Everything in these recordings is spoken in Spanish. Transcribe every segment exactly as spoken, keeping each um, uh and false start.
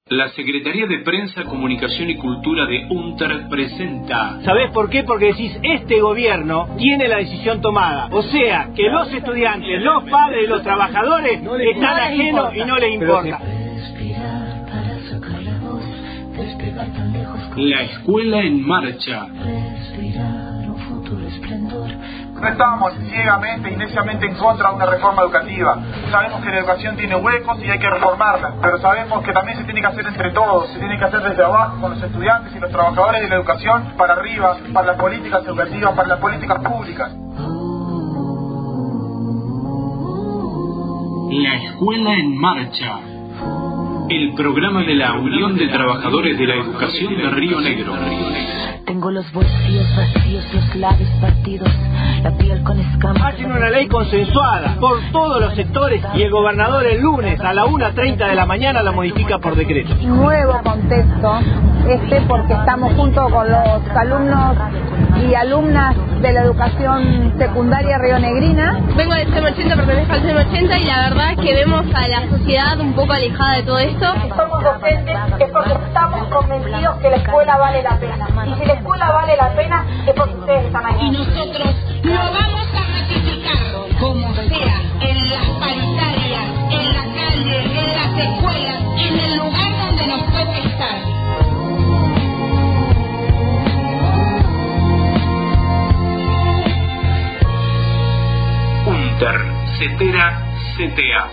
La Secretaría de Prensa, Comunicación y Cultura de UNTER presenta... ¿Sabés por qué? Porque decís, este gobierno tiene la decisión tomada. O sea, que los estudiantes, los padres, los trabajadores no le, están no ajenos y no les importa. La escuela en marcha. No estamos ciegamente y neciamente en contra de una reforma educativa. Sabemos que la educación tiene huecos y hay que reformarla, pero sabemos que también se tiene que hacer entre todos, se tiene que hacer desde abajo con los estudiantes y los trabajadores de la educación para arriba, para las políticas educativas, para las políticas públicas. La escuela en marcha. El programa de la Unión de Trabajadores de la Educación de Río Negro. Tengo los bolsillos vacíos, los labios partidos, la piel con escamas. Hacen una ley consensuada por todos los sectores y el gobernador el lunes a la una treinta de la mañana la modifica por decreto. Nuevo contexto este porque estamos junto con los alumnos y alumnas de la educación secundaria rionegrina. Vengo del C E M ochenta, pertenezco al C E M ochenta y la verdad es que vemos a la sociedad un poco alejada de todo esto. Somos docentes es porque estamos convencidos que la escuela vale la pena. Y si la escuela vale la pena es porque ustedes están ahí. Y nosotros lo vamos a ratificar, como sea, en las paritarias, en la calle, en las escuelas, en el lugar donde nos toque estar. UNTER, CETERA, C T A.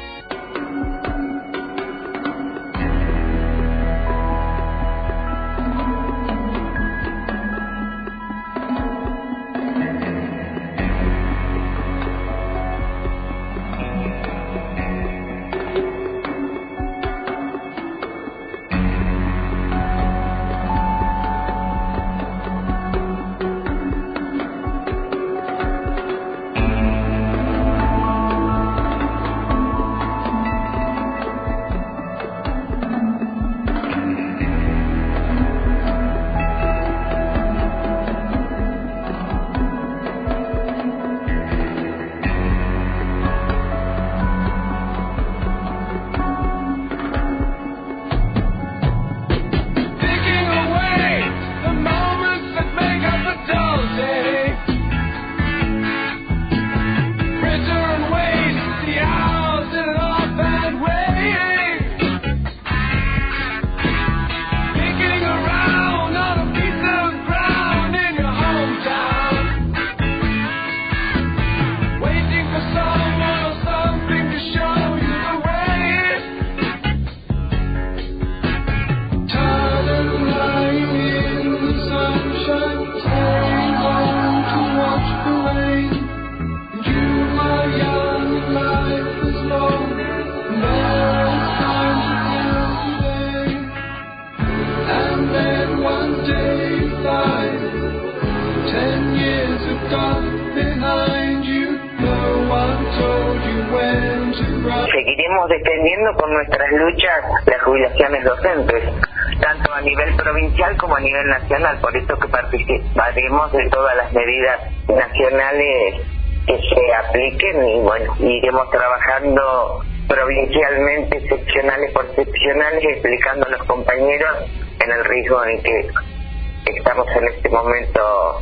Seguiremos defendiendo con nuestras luchas las jubilaciones docentes, tanto a nivel provincial como a nivel nacional, por eso que participaremos de todas las medidas nacionales que se apliquen y bueno, iremos trabajando provincialmente, seccionales por seccionales, explicando a los compañeros en el riesgo en que estamos en este momento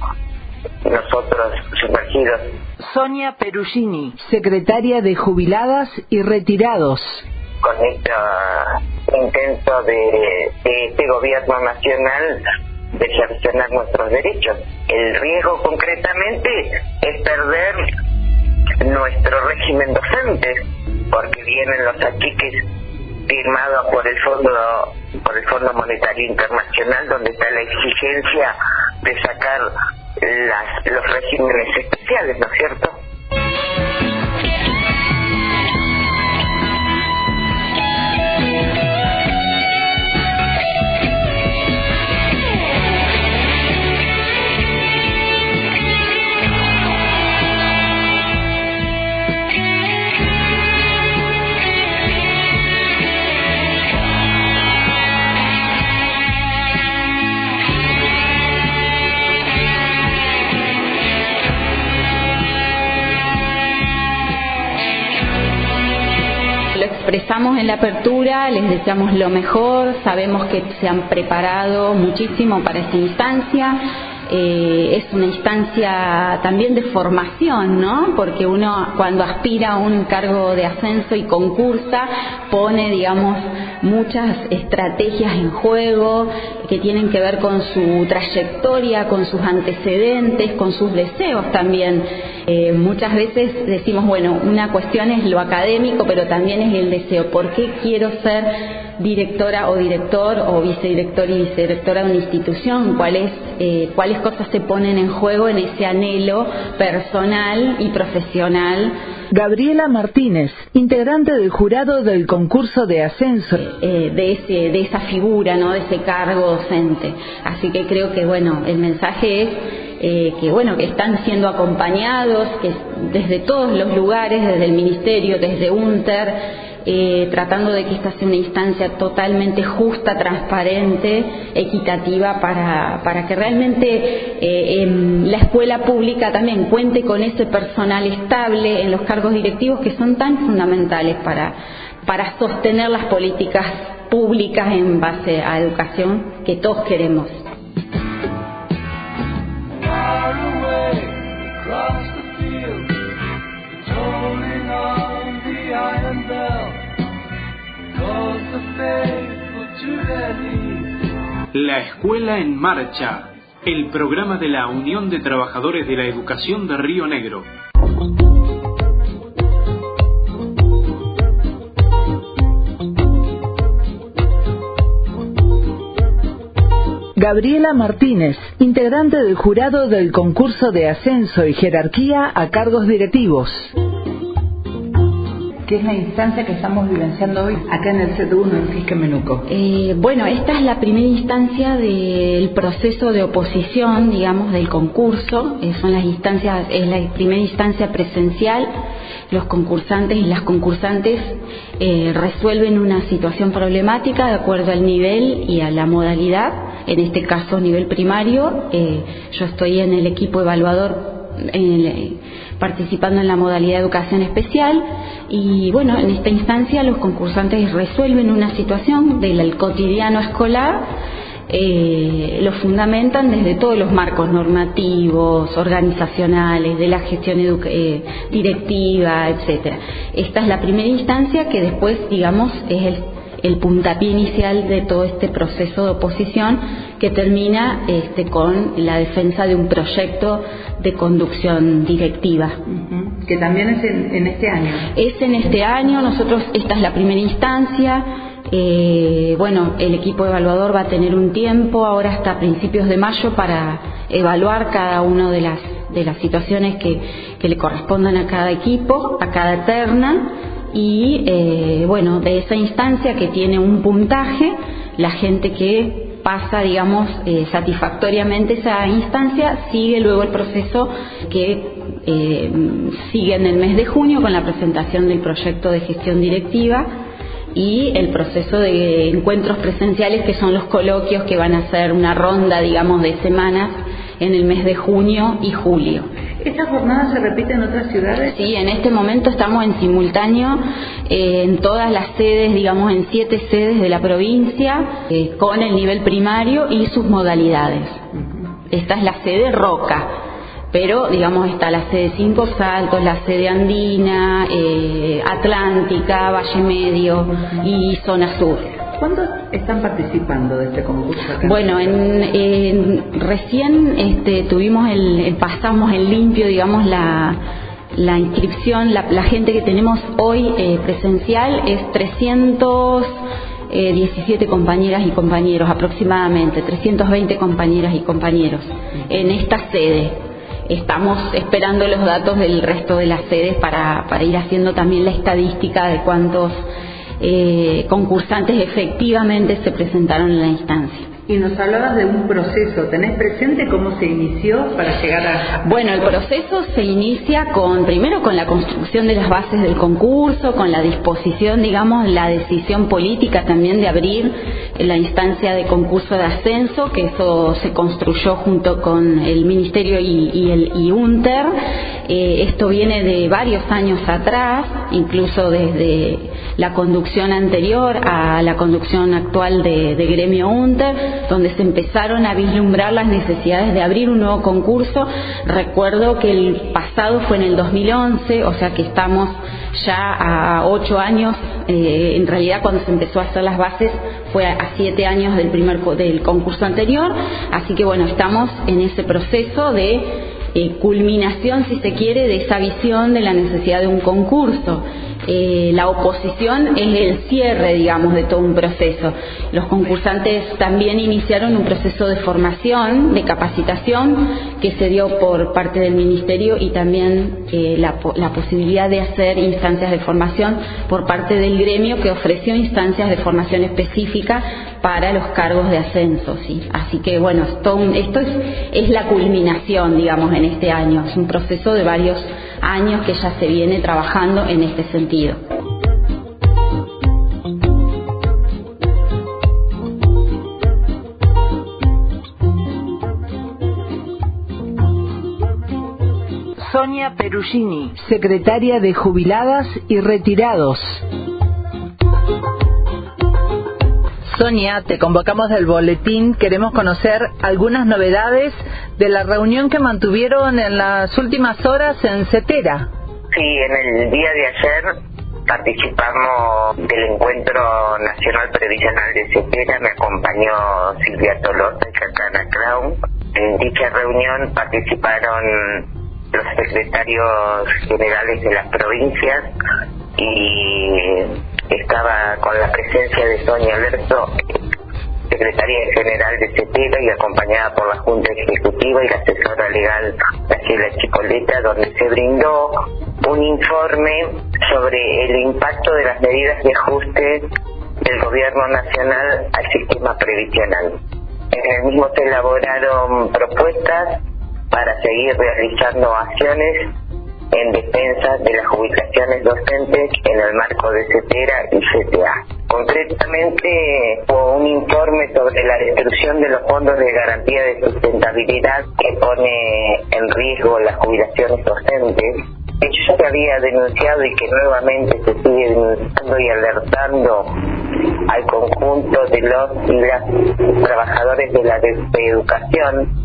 nosotros sumergidos. Sonia Perugini, secretaria de Jubiladas y Retirados. Con este intento de, de este gobierno nacional de cercenar nuestros derechos. El riesgo concretamente es perder nuestro régimen docente, porque vienen los achiques firmados por el Fondo por el Fondo Monetario Internacional, donde está la exigencia de sacar las, los regímenes especiales, ¿no es cierto? expresamos en la apertura, les deseamos lo mejor, sabemos que se han preparado muchísimo para esta instancia. Eh, es una instancia también de formación, ¿no? Porque uno cuando aspira a un cargo de ascenso y concursa pone, digamos, muchas estrategias en juego que tienen que ver con su trayectoria, con sus antecedentes, con sus deseos también. Eh, muchas veces decimos, bueno, una cuestión es lo académico, pero también es el deseo. ¿Por qué quiero ser directora o director o vicedirector y vicedirectora de una institución? ¿Cuáles, eh, cuáles cosas se ponen en juego en ese anhelo personal y profesional? Gabriela Martínez, integrante del jurado del concurso de ascenso. Eh, de, ese, de esa figura, ¿no? De ese cargo docente. Así que creo que, bueno, el mensaje es eh, que, bueno, que están siendo acompañados que desde todos los lugares, desde el Ministerio, desde UNTER, Eh, tratando de que esta sea una instancia totalmente justa, transparente, equitativa, para, para que realmente eh, en la escuela pública también cuente con ese personal estable en los cargos directivos que son tan fundamentales para, para sostener las políticas públicas en base a educación que todos queremos. La Escuela en Marcha, el programa de la Unión de Trabajadores de la Educación de Río Negro. Gabriela Martínez, integrante del jurado del concurso de ascenso y jerarquía a cargos directivos. ¿Qué es la instancia que estamos vivenciando hoy acá en el C T uno en Fisquemenuco? Eh, bueno, esta es la primera instancia del proceso de oposición, digamos, del concurso. Eh, son las instancias, es la primera instancia presencial. Los concursantes y las concursantes eh, resuelven una situación problemática de acuerdo al nivel y a la modalidad. En este caso, nivel primario. Eh, yo estoy en el equipo evaluador en el, participando en la modalidad de educación especial y bueno, en esta instancia los concursantes resuelven una situación del cotidiano escolar, eh, lo fundamentan desde todos los marcos normativos, organizacionales, de la gestión edu- eh, directiva, etcétera. Esta es la primera instancia que después, digamos, es el el puntapié inicial de todo este proceso de oposición que termina este, con la defensa de un proyecto de conducción directiva. Uh-huh. Que también es en, en este año. Es en este año, nosotros, esta es la primera instancia. Eh, bueno, el equipo evaluador va a tener un tiempo, ahora hasta principios de mayo, para evaluar cada una de las, de las situaciones que, que le correspondan a cada equipo, a cada terna. Y eh, bueno, de esa instancia que tiene un puntaje, la gente que pasa, digamos, eh, satisfactoriamente esa instancia, sigue luego el proceso que eh, sigue en el mes de junio con la presentación del proyecto de gestión directiva y el proceso de encuentros presenciales, que son los coloquios que van a ser una ronda, digamos, de semanas en el mes de junio y julio. ¿Esta jornada se repite en otras ciudades? Sí, en este momento estamos en simultáneo eh, en todas las sedes, digamos, en siete sedes de la provincia, eh, con el nivel primario y sus modalidades. Esta es la sede Roca, pero, digamos, está la sede Cinco Saltos, la sede Andina, eh, Atlántica, Valle Medio y Zona Sur. ¿Cuántos están participando de este concurso acá? Bueno, en, en, recién este, tuvimos el, el, pasamos en limpio, digamos, la, la inscripción, la, la gente que tenemos hoy eh, presencial es trescientos diecisiete compañeras y compañeros, aproximadamente, trescientos veinte compañeras y compañeros en esta sede. Estamos esperando los datos del resto de las sedes para, para ir haciendo también la estadística de cuántos Eh, concursantes efectivamente se presentaron en la instancia. Y nos hablabas de un proceso, ¿tenés presente cómo se inició para llegar a...? Bueno, el proceso se inicia con, primero con la construcción de las bases del concurso, con la disposición, digamos, la decisión política también de abrir la instancia de concurso de ascenso, que eso se construyó junto con el Ministerio y, y el y UNTER. Eh, esto viene de varios años atrás, incluso desde la conducción anterior a la conducción actual de, de Gremio UNTER, donde se empezaron a vislumbrar las necesidades de abrir un nuevo concurso. Recuerdo que el pasado fue en el dos mil once, o sea que estamos ya a ocho años, eh, en realidad cuando se empezó a hacer las bases fue a siete años del primer del concurso anterior, así que bueno, estamos en ese proceso de eh, culminación, si se quiere, de esa visión de la necesidad de un concurso. Eh, la oposición es el cierre, digamos, de todo un proceso. Los concursantes también iniciaron un proceso de formación, de capacitación, que se dio por parte del Ministerio y también eh, la, la posibilidad de hacer instancias de formación por parte del gremio, que ofreció instancias de formación específica para los cargos de ascenso, ¿sí? Así que bueno, esto, esto es, es la culminación, digamos, en este año. Es un proceso de varios años que ya se viene trabajando en este sentido. Sonia Perugini, secretaria de Jubiladas y Retirados. Sonia, te convocamos del boletín. Queremos conocer algunas novedades de la reunión que mantuvieron en las últimas horas en Cetera. Sí, en el día de ayer participamos del Encuentro Nacional Previsional de Cetera. Me acompañó Silvia Tolosa y Cacana Crown. En dicha reunión participaron los secretarios generales de las provincias y estaba con la presencia de Sonia Lerzo, secretaria general de Cetera, y acompañada por la Junta Ejecutiva y la asesora legal Graciela Chicoleta, donde se brindó un informe sobre el impacto de las medidas de ajuste del Gobierno Nacional al sistema previsional. En el mismo se elaboraron propuestas para seguir realizando acciones en defensa de las jubilaciones docentes en el marco de Cetera y C T A. Concretamente, hubo un informe sobre la destrucción de los fondos de garantía de sustentabilidad que pone en riesgo las jubilaciones docentes. Eso se había denunciado y que nuevamente se sigue denunciando y alertando al conjunto de los y las trabajadores de la educación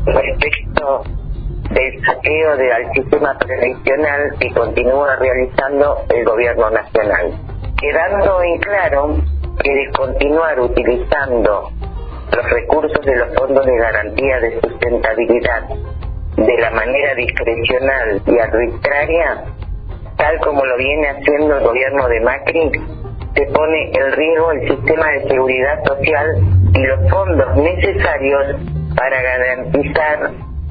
respecto del saqueo de, al sistema previsional que continúa realizando el Gobierno Nacional, quedando en claro que de continuar utilizando los recursos de los fondos de garantía de sustentabilidad de la manera discrecional y arbitraria, tal como lo viene haciendo el gobierno de Macri, se pone en riesgo el sistema de seguridad social y los fondos necesarios para garantizar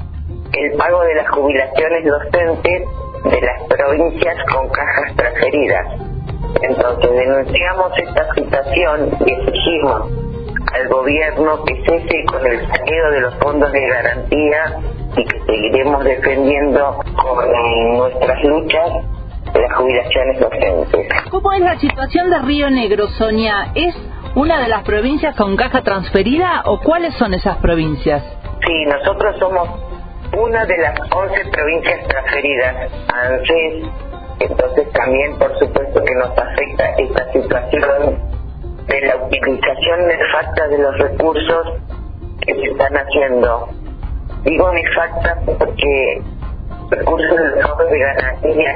el pago de las jubilaciones docentes de las provincias con cajas transferidas. Entonces denunciamos esta situación y exigimos al gobierno que cese con el saqueo de los fondos de garantía y que seguiremos defendiendo con nuestras luchas las jubilaciones docentes. ¿Cómo es la situación de Río Negro, Sonia? ¿Es una de las provincias con caja transferida o cuáles son esas provincias? Sí, nosotros somos una de las once provincias transferidas a ANSES, entonces también por supuesto que nos afecta esta situación de la utilización nefasta de los recursos que se están haciendo. Digo nefasta porque recursos de los fondos de garantía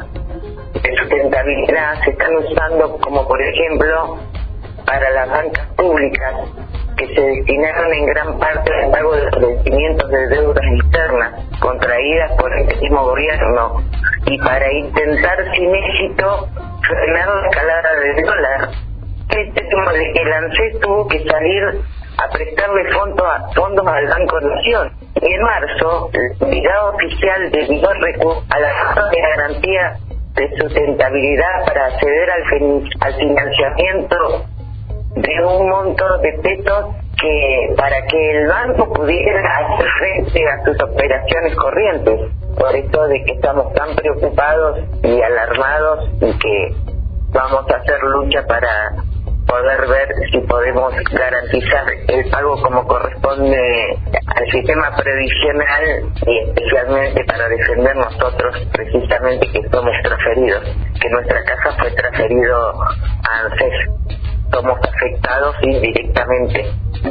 de sustentabilidad se están usando como por ejemplo para las bancas públicas, que se destinaron en gran parte al pago de los vencimientos de deudas externas contraídas por el mismo gobierno y para intentar sin éxito frenar la escalada del dólar. Este tema de que el ANSES tuvo que salir a prestarle fondo a, fondos al Banco Nación. Y en marzo, el enviado oficial debió recurrir a la Junta de Garantía de Sustentabilidad para acceder al, fin, al financiamiento de un monto de pesos que para que el banco pudiera hacer frente a sus operaciones corrientes. Por eso de que estamos tan preocupados y alarmados y que vamos a hacer lucha para poder ver si podemos garantizar el pago como corresponde al sistema previsional, y especialmente para defender nosotros precisamente que somos transferidos, que nuestra casa fue transferido a ANSES. Somos afectados indirectamente.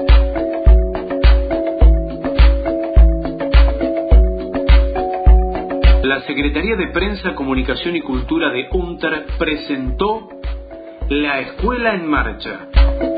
La Secretaría de Prensa, Comunicación y Cultura de UNTER presentó La Escuela en Marcha.